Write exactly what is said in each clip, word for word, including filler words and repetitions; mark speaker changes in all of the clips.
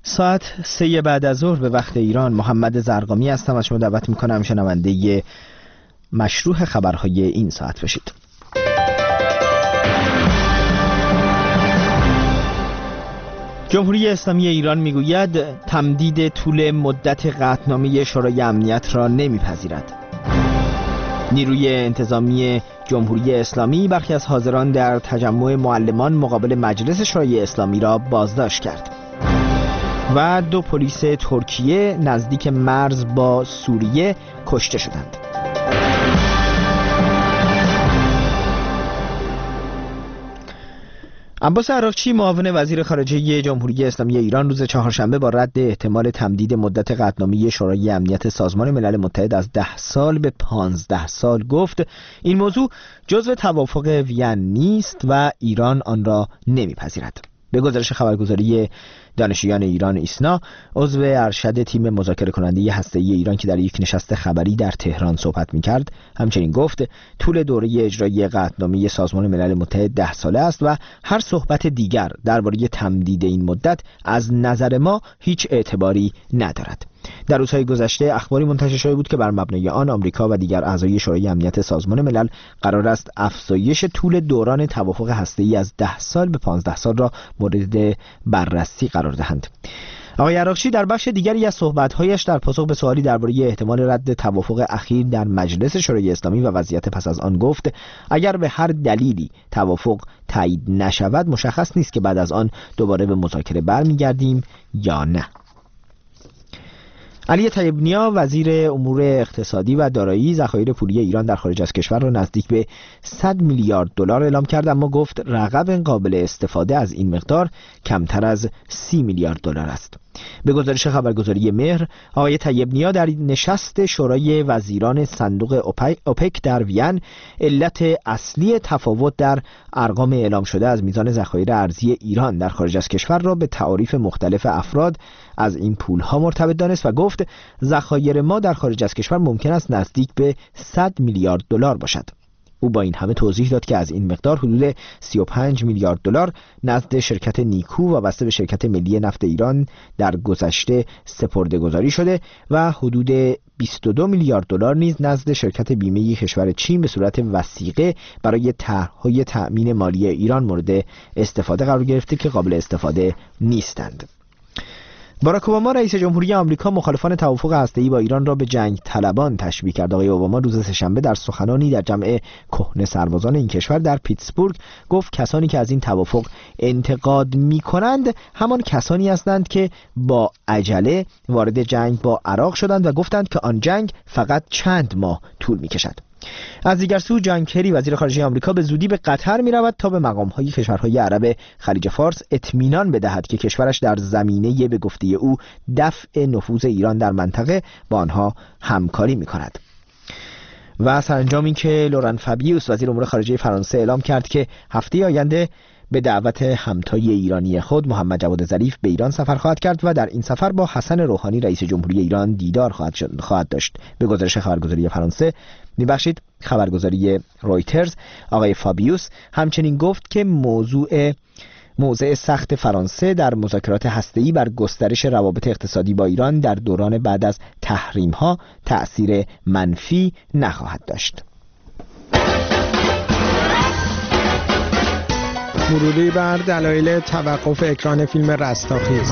Speaker 1: ساعت سه بعد از ظهر به وقت ایران. محمد زرقامی هستم، از شما دعوت میکنم شنونده مشروع خبرهای این ساعت باشید. جمهوری اسلامی ایران میگوید تمدید طول مدت قطعنامه شورای امنیت را نمیپذیرد. نیروی انتظامی جمهوری اسلامی برخی از حاضران در تجمع معلمان مقابل مجلس شورای اسلامی را بازداشت کرد. و دو پلیس ترکیه نزدیک مرز با سوریه کشته شدند. عباس عراقچی معاون وزیر خارجه جمهوری اسلامی ایران روز چهارشنبه با رد احتمال تمدید مدت قطعنامه شورای امنیت سازمان ملل متحد از ده سال به پانزده سال گفت این موضوع جزو توافق وین نیست و ایران آن را نمیپذیرد. به گزارش خبرگزاری دانشجویان ایران ایسنا، عضو ارشد تیم مذاکره کننده هسته‌ای ایران که در یک نشست خبری در تهران صحبت می‌کرد، همچنین گفت طول دوره اجرایی قطعنامه سازمان ملل متحد ده ساله است و هر صحبت دیگر درباره تمدید این مدت از نظر ما هیچ اعتباری ندارد. در روزهای گذشته اخباری منتشر شده بود که بر مبنای آن آمریکا و دیگر اعضای شورای امنیت سازمان ملل قرار است افزایش طول دوران توافق هسته‌ای از ده سال به پانزده سال را مورد بررسی قرار دهند. آقای عراقچی در بخش دیگری از صحبت‌هایش در پاسخ به سوالی درباره احتمال رد توافق اخیر در مجلس شورای اسلامی و وضعیت پس از آن گفت اگر به هر دلیلی توافق تایید نشود مشخص نیست که بعد از آن دوباره به مذاکره برمیگردیم یا نه. علی طیب نیا وزیر امور اقتصادی و دارایی ذخایر پولی ایران در خارج از کشور را نزدیک به صد میلیارد دلار اعلام کرد، اما گفت رقم قابل استفاده از این مقدار کمتر از سی میلیارد دلار است. به گزارش خبرگزاری مهر، آقای طیب نیا در نشست شورای وزیران صندوق اوپک در وین علت اصلی تفاوت در ارقام اعلام شده از میزان ذخایر ارزی ایران در خارج از کشور را به تعاریف مختلف افراد از این پولها مرتبط دانست و گفت ذخایر ما در خارج از کشور ممکن است نزدیک به صد میلیارد دلار باشد. او با این همه توضیح داد که از این مقدار حدود سی و پنج میلیارد دلار نزد شرکت نیکو وابسته به شرکت ملی نفت ایران در گذشته سپرده‌گذاری شده و حدود بیست و دو میلیارد دلار نیز نزد شرکت بیمه کشور چین به صورت وثیقه برای طرح‌های تأمین مالی ایران مورد استفاده قرار گرفته که قابل استفاده نیستند. باراک اوباما رئیس جمهوری آمریکا مخالفان توافق هسته‌ای با ایران را به جنگ طلبان تشبیه کرد. آقای اوباما روز سه‌شنبه در سخنانی در جمع کهنه سربازان این کشور در پیتسبورگ گفت کسانی که از این توافق انتقاد می‌کنند همان کسانی هستند که با عجله وارد جنگ با عراق شدند و گفتند که آن جنگ فقط چند ماه طول می‌کشد. از دیگر سو جان کری وزیر خارجه آمریکا به زودی به قطر می رود تا به مقام‌های کشورهای عرب خلیج فارس اطمینان بدهد که کشورش در زمینه به گفته او دفع نفوذ ایران در منطقه با آنها همکاری می کند. و سرانجام این که لوران فابیوس وزیر امور خارجه فرانسه اعلام کرد که هفته آینده به دعوت همتای ایرانی خود محمد جواد ظریف به ایران سفر خواهد کرد و در این سفر با حسن روحانی رئیس جمهوری ایران دیدار خواهد شد خواهد داشت. به گزارش خبرگزاری فرانسه میبخشید خبرگزاری رویترز، آقای فابیوس همچنین گفت که موضوع موضع سخت فرانسه در مذاکرات هسته‌ای بر گسترش روابط اقتصادی با ایران در دوران بعد از تحریم‌ها تأثیر منفی نخواهد داشت.
Speaker 2: مروری بر دلایل توقف اکران فیلم رستاخیز.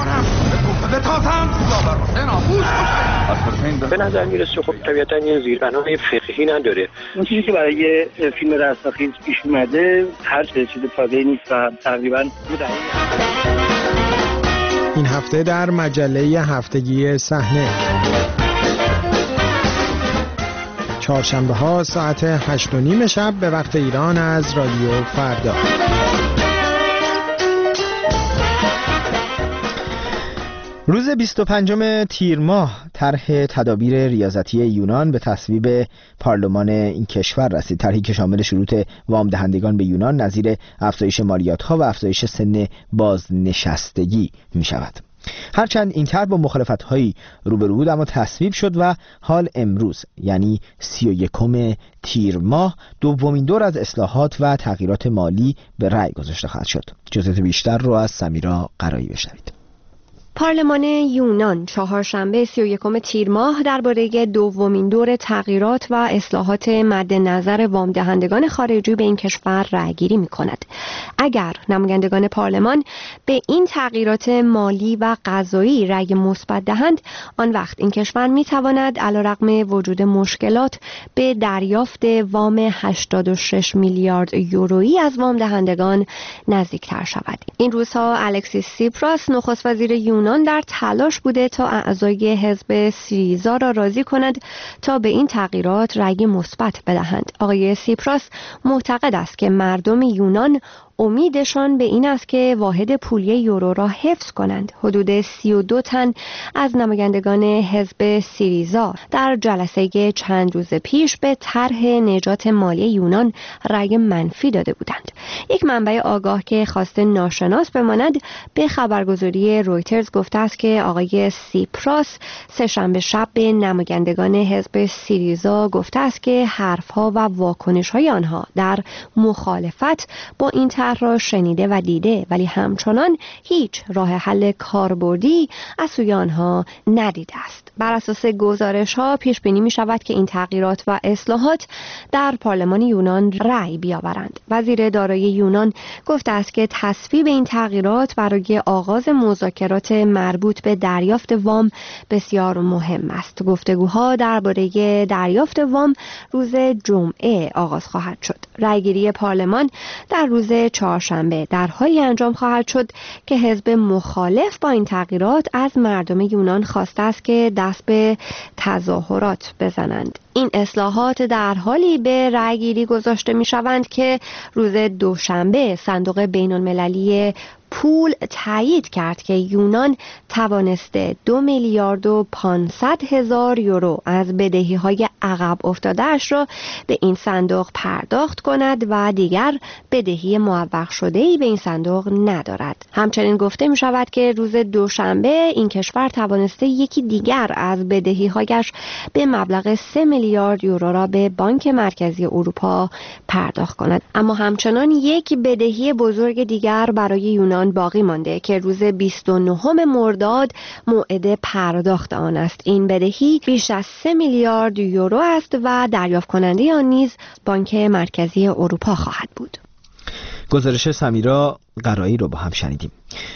Speaker 3: به نظر میرسه خب طبیعتا یه زیربنای فقهی نداره. اون چیزی که برای فیلم رستاخیز پیش اومده هر چیز تازه‌ای نیست و تقریبا
Speaker 2: این هفته در مجله هفتگی صحنه چهارشنبه ها ساعت هشت و نیم شب به وقت ایران از رادیو فردا.
Speaker 1: روز بیست و پنجم تیر ماه طرح تدابیر ریاضتی یونان به تصویب پارلمان این کشور رسید. طرحی که شامل شروط وام دهندگان به یونان نظیر افزایش مالیات‌ها و افزایش سن بازنشستگی می شود. هرچند این طرح با مخالفت‌هایی روبرو بود اما تصویب شد و حال امروز یعنی سی و یکم تیر ماه دومین دور از اصلاحات و تغییرات مالی به رأی گذاشته خواهد شد. جزئیات بیشتر رو از سمیرا قرایی بشنوید.
Speaker 4: پارلمان یونان چهارشنبه سی و یکم تیر ماه درباره دومین دور تغییرات و اصلاحات مد نظر وام دهندگان خارجی به این کشور رأی‌گیری می‌کند. اگر نمایندگان پارلمان به این تغییرات مالی و قضایی رأی مثبت دهند، آن وقت این کشور می‌تواند علیرغم وجود مشکلات به دریافت وام هشتاد و شش میلیارد یورویی از وام دهندگان نزدیکتر شود. این روزها الکسیس سیپراس نخست وزیر یونان در تلاش بوده تا اعضای حزب سیریزا را راضی کند تا به این تغییرات رأی مثبت بدهند. آقای سیپراس معتقد است که مردم یونان امیدشان به این است که واحد پولی یورو را حفظ کنند. حدود سی و دو تن از نمایندگان حزب سیریزا در جلسه چند روز پیش به طرح نجات مالی یونان رأی منفی داده بودند. یک منبع آگاه که خواسته ناشناس بماند به خبرگزاری رویترز گفته است که آقای سیپراس سه‌شنبه شب به نمایندگان حزب سیریزا گفته است که حرفها و واکنش‌های آنها در مخالفت با این را شنیده و دیده، ولی همچنان هیچ راه حل کاربردی از سوی آنها ندیده است. بر اساس گزارش‌ها پیش بینی می شود که این تغییرات و اصلاحات در پارلمان یونان رأی بیاورند. وزیر دارایی یونان گفته است که تصویب این تغییرات برای آغاز مذاکرات مربوط به دریافت وام بسیار مهم است. گفتگوها درباره دریافت وام روز جمعه آغاز خواهد شد. رأیگیری پارلمان در روز چهارشنبه در حالی انجام خواهد شد که حزب مخالف با این تغییرات از مردم یونان خواسته است که دست به تظاهرات بزنند. این اصلاحات در حالی به رأیگیری گذاشته می شوند که روز دوشنبه صندوق بین المللی پول تایید کرد که یونان توانسته دو میلیارد و پانصد هزار یورو از بدهی‌های عقب افتاده‌اش را به این صندوق پرداخت کند و دیگر بدهی معوق شده‌ای به این صندوق ندارد. همچنین گفته می شود که روز دوشنبه این کشور توانسته یکی دیگر از بدهی‌هایش به مبلغ سه میلیارد یورو را به بانک مرکزی اروپا پرداخت کند. اما همچنان یک بدهی بزرگ دیگر برای یونان باقی مانده که روز بیست و نهم مرداد موعد پرداخت آن است. این بدهی بیش از سه میلیارد یورو است و دریافت کننده آن نیز بانک مرکزی اروپا خواهد بود.
Speaker 1: گزارش سمیرا قرایی رو با هم شنیدیم.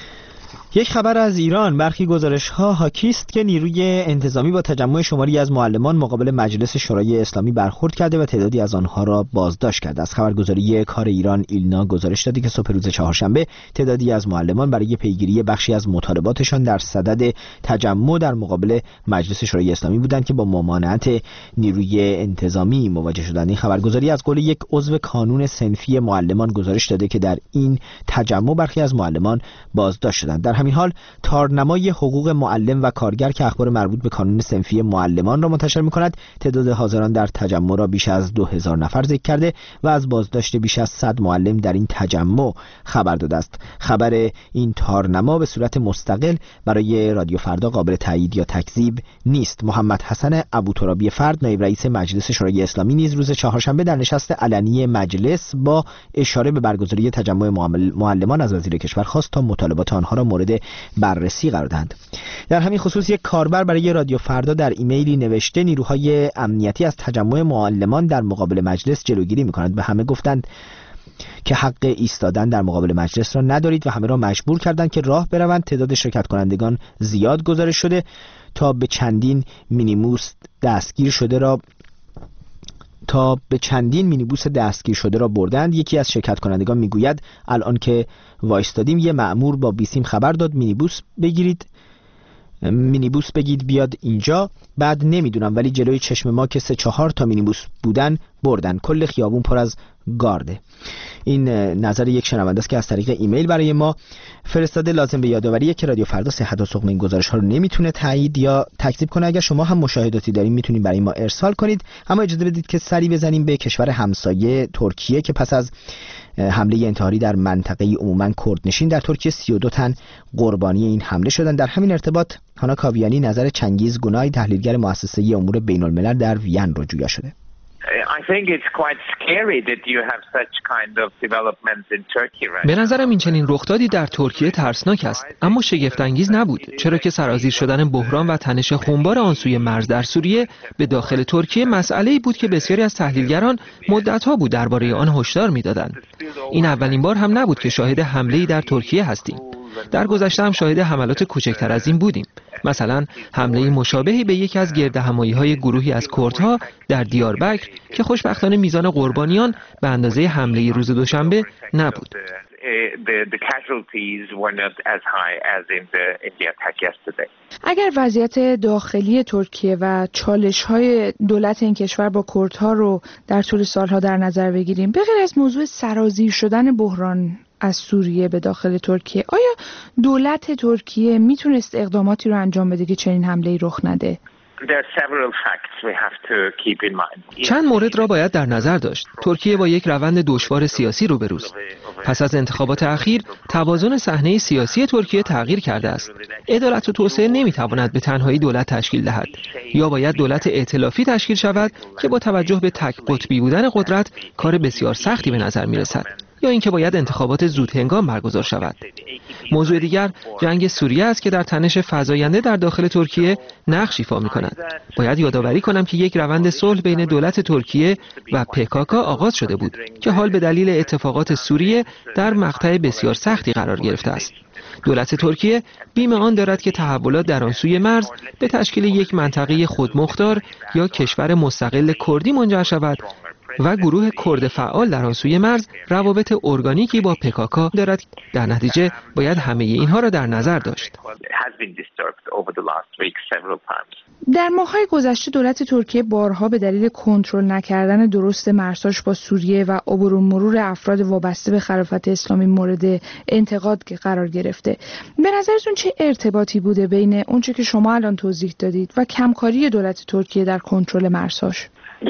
Speaker 1: یک خبر از ایران. برخی گزارش‌ها حاکی است که نیروی انتظامی با تجمع شماری از معلمان مقابل مجلس شورای اسلامی برخورد کرده و تعدادی از آنها را بازداشت کرده. از خبرگزاری کار ایران ایلنا گزارش داده که صبح روز چهارشنبه تعدادی از معلمان برای پیگیری بخشی از مطالباتشان در صدد تجمع در مقابل مجلس شورای اسلامی بودند که با ممانعت نیروی انتظامی مواجه شدند. این خبرگزاری از قول یک عضو کانون صنفی معلمان گزارش داده که در این تجمع برخی از معلمان بازداشت شدند. در همین حال تارنمای حقوق معلم و کارگر که اخبار مربوط به کانون صنفی معلمان را منتشر می‌کند تعداد حاضران در تجمع را بیش از دو هزار نفر ذکر کرده و از بازداشت بیش از صد معلم در این تجمع خبر داده است. خبر این تارنما به صورت مستقل برای رادیو فردا قابل تایید یا تکذیب نیست. محمد حسن ابوترابی فرد نایب رئیس مجلس شورای اسلامی نیز روز چهارشنبه در نشست علنی مجلس با اشاره به برگزاری تجمع معلمان از وزیر کشور خواست تا مطالبات آنها را مورد بررسی قرار دهند. در همین خصوص یک کاربر برای رادیو فردا در ایمیلی نوشته نیروهای امنیتی از تجمع معلمان در مقابل مجلس جلوگیری می‌کنند و همه گفتند که حق ایستادن در مقابل مجلس را ندارید و همه را مجبور کردند که راه بروند. تعداد شرکت کنندگان زیاد گزارش شده تا به چندین مینیبوس دستگیر شده را تا به چندین مینیبوس دستگیر شده را بردند. یکی از شرکت کنندگان میگوید الان که وایستادیم یه مأمور با بیسیم خبر داد مینیبوس بگیرید مینیبوس بگید بیاد اینجا، بعد نمیدونم ولی جلوی چشم ما که سه چهار تا مینیبوس بودن بردن، کل خیابون پر از گارده. این نظر یک شنونده است که از طریق ایمیل برای ما فرستاده. لازم به یادآوریه که رادیو فردا صحت و سقم این گزارش ها رو نمیتونه تایید یا تکذیب کنه. اگر شما هم مشاهداتی دارین میتونید برای ما ارسال کنید. اما اجازه بدید که سری بزنیم به کشور همسایه ترکیه که پس از حمله انتحاری در منطقه عموما کردنشین در ترکیه سی و دو تن قربانی این حمله شدند. در همین ارتباط هانا کاویانی نظر چنگیز گونای تحلیلگر مؤسسه امور بین الملل در وین رو جویا شده.
Speaker 5: به نظرم این چنین رخدادی در ترکیه ترسناک است، اما شگفت انگیز نبود، چرا که سرازیر شدن بحران و تنش خونبار آن سوی مرز در سوریه به داخل ترکیه مسئله‌ای بود که بسیاری از تحلیلگران مدت‌ها بود درباره آن هشدار می‌دادند. این اولین بار هم نبود که شاهد حمله‌ای در ترکیه هستیم. در گذشته هم شاهد حملات کوچکتر از این بودیم. مثلا حمله مشابهی به یکی از گردهمایی‌های گروهی از کردها در دیاربکر که خوشبختانه میزان قربانیان به اندازه حمله روز دوشنبه نبود.
Speaker 6: اگر وضعیت داخلی ترکیه و چالش‌های دولت این کشور با کردها رو در طول سالها در نظر بگیریم، به غیر از موضوع سرازیر شدن بحران از سوریه به داخل ترکیه، آیا دولت ترکیه میتونست اقداماتی رو انجام بده که چنین حمله‌ای رخ نده؟
Speaker 5: چند مورد را باید در نظر داشت. ترکیه با یک روند دشوار سیاسی روبروست. پس از انتخابات اخیر توازن صحنه سیاسی ترکیه تغییر کرده است. عدالت و توسعه نمیتواند به تنهایی دولت تشکیل دهد. یا باید دولت ائتلافی تشکیل شود که با توجه به تک قطبی بودن قدرت کار بسیار سختی به نظر میرسد، یا اینکه باید انتخابات زود هنگام برگزار شود. موضوع دیگر جنگ سوریه است که در تنش فزاینده در داخل ترکیه نقش ایفا می‌کند. باید یادآوری کنم که یک روند صلح بین دولت ترکیه و پکاکا آغاز شده بود که حال به دلیل اتفاقات سوریه در مقطع بسیار سختی قرار گرفته است. دولت ترکیه بیم آن دارد که تحولات در آن سوی مرز به تشکیل یک منطقه خودمختار یا کشور مستقل کردی منجر شود و گروه کرد فعال در آن سوی مرز روابط ارگانیکی با پکاکا دارد. در نتیجه باید همه اینها را در نظر داشت.
Speaker 6: در ماه‌های گذشته دولت ترکیه بارها به دلیل کنترل نکردن درست مرزهاش با سوریه و عبور و مرور افراد وابسته به خلافت اسلامی مورد انتقاد قرار گرفته. به نظرتون چه ارتباطی بوده بین اونچه که شما الان توضیح دادید و کمکاری دولت ترکیه در کنترل مرزهاش؟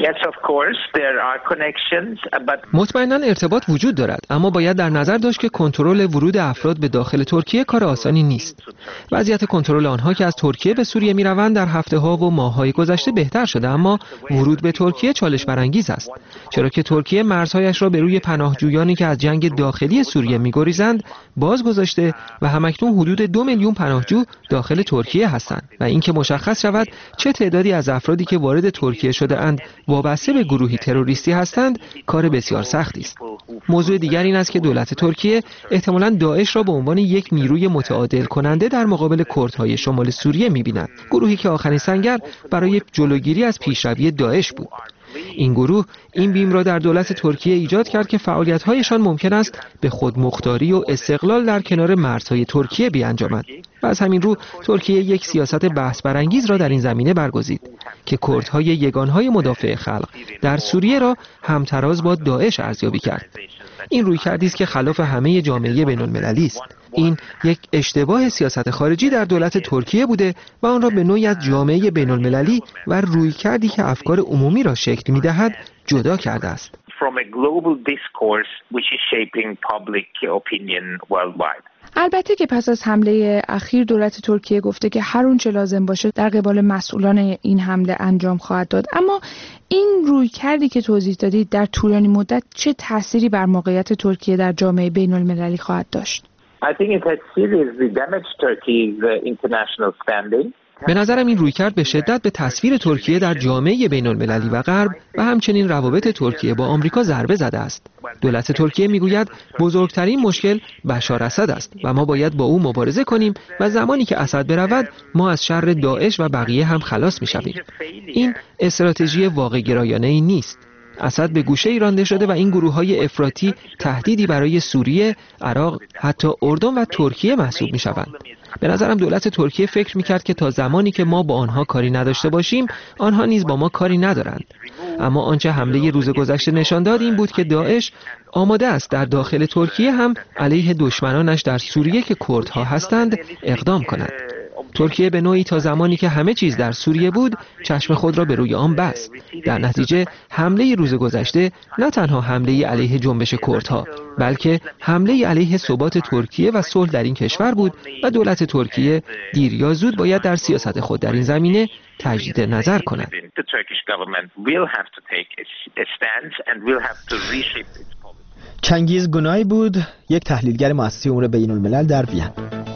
Speaker 5: مطمئناً ارتباط وجود دارد، اما باید در نظر داشت که کنترل ورود افراد به داخل ترکیه کار آسانی نیست. وضعیت کنترل آنها که از ترکیه به سوریه میروند در هفته‌ها و ماه‌های گذشته بهتر شده، اما ورود به ترکیه چالش برانگیز است، چرا که ترکیه مرزهایش را به روی پناهجویانی که از جنگ داخلی سوریه می‌گریزند باز گذاشته و همکنون حدود دو میلیون پناهجو داخل ترکیه هستند و اینکه مشخص شود چه تعدادی از افرادی که وارد ترکیه شده اند وابسته به گروهی تروریستی هستند کار بسیار سختی است. موضوع دیگر این است که دولت ترکیه احتمالاً داعش را به عنوان یک نیروی متعادل کننده در مقابل کردهای شمال سوریه می‌بیند، گروهی که آخرین سنگر برای جلوگیری از پیشروی داعش بود. این گروه این بیم را در دولت ترکیه ایجاد کرد که فعالیت‌هایشان ممکن است به خودمختاری و استقلال در کنار مرزهای ترکیه بیانجامد و از همین رو ترکیه یک سیاست بحث برانگیز را در این زمینه برگزید که کردهای یگانهای مدافع خلق در سوریه را همتراز با داعش ارزیابی کرد. این رویکردی است که خلاف همه جامعه بین‌المللی است. این یک اشتباه سیاست خارجی در دولت ترکیه بوده و آن را به نوعی از جامعه بین‌المللی و رویکردی که افکار عمومی را شکل می‌دهد جدا کرده است.
Speaker 6: البته که پس از حمله اخیر دولت ترکیه گفته که هر اونچه لازم باشه در قبال مسئولان این حمله انجام خواهد داد، اما این رویکردی که توضیح دادید در طولانی مدت چه تأثیری بر موقعیت ترکیه در جامعه بین‌المللی خواهد داشت؟
Speaker 5: به نظرم این رویکرد به شدت به تصویر ترکیه در جامعه بین‌المللی و غرب و همچنین روابط ترکیه با آمریکا ضربه زده است. دولت ترکیه میگوید بزرگترین مشکل بشار اسد است و ما باید با او مبارزه کنیم و زمانی که اسد برود ما از شر داعش و بقیه هم خلاص میشویم. این استراتژی واقع گرایانه ای نیست. اسد به گوشه ای رانده شده و این گروه‌های افراطی تهدیدی برای سوریه، عراق، حتی اردن و ترکیه محسوب می‌شوند. به نظرم دولت ترکیه فکر می‌کرد که تا زمانی که ما با آنها کاری نداشته باشیم، آنها نیز با ما کاری ندارند. اما آنچه حمله روز گذشته نشان داد این بود که داعش آماده است در داخل ترکیه هم علیه دشمنانش در سوریه که کردها هستند اقدام کند. ترکیه به نوعی تا زمانی که همه چیز در سوریه بود چشم خود را به روی آن بست. در نتیجه حمله روز گذشته نه تنها حمله علیه جنبش کردها بلکه حمله علیه ثبات ترکیه و صلح در این کشور بود و دولت ترکیه دیر یا زود باید در سیاست خود در این زمینه تجدید نظر کند.
Speaker 1: چنگیز گنای بود، یک تحلیلگر مؤسسه امور بین الملل در وین.